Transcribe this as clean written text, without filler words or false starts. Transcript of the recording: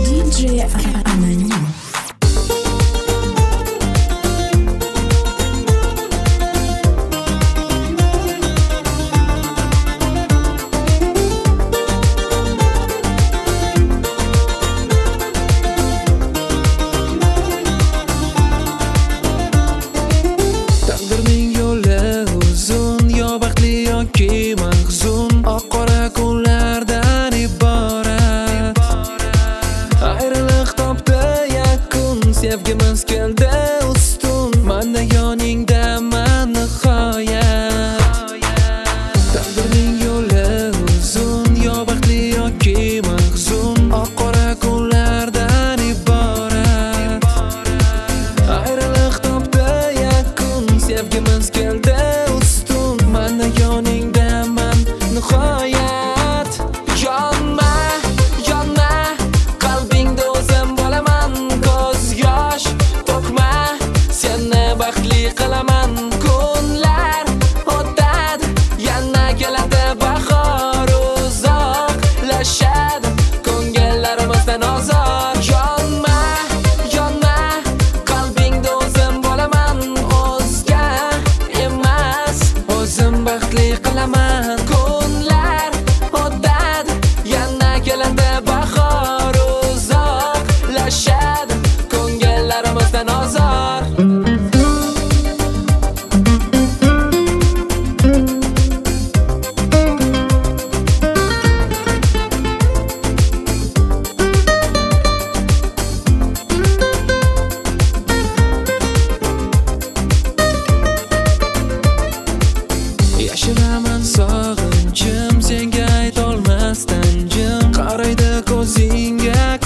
DJ Anani. Taqdirning yo'li uzun, yo baxtli yoki mahzun, oq-qora kunlardan iborat. Ayriliq topdi yakun, sevgimiz keldi ustun, mana yoningdaman nihoyat. Taqdirning yo'li uzun, yo baxtli yoki mahzun, oq-qora kunlardan iborat. Ayriliq topdi yakun, sevgimiz keldi ustun, mana yoningdaman nihoyat. Yonma, yonma, qalbingda o'zim bo'laman, ko'z yosh to'kma, seni baxtli qilaman. Kunlar o'tadi, yana keladi bahor, uzoqlashadi ko'ngillarimizdan ozor. Yonma, yonma, qalbingda o'zim bo'laman, o'zga emas, o'zim baxtli qilaman. Kunlar o'tadi, yana keladi bahor, uzoqlashadi ko'ngillarimizdan ozor. Yashiraman sog'inchim, senga aytolmasdan jim, qaraydi ko'zingga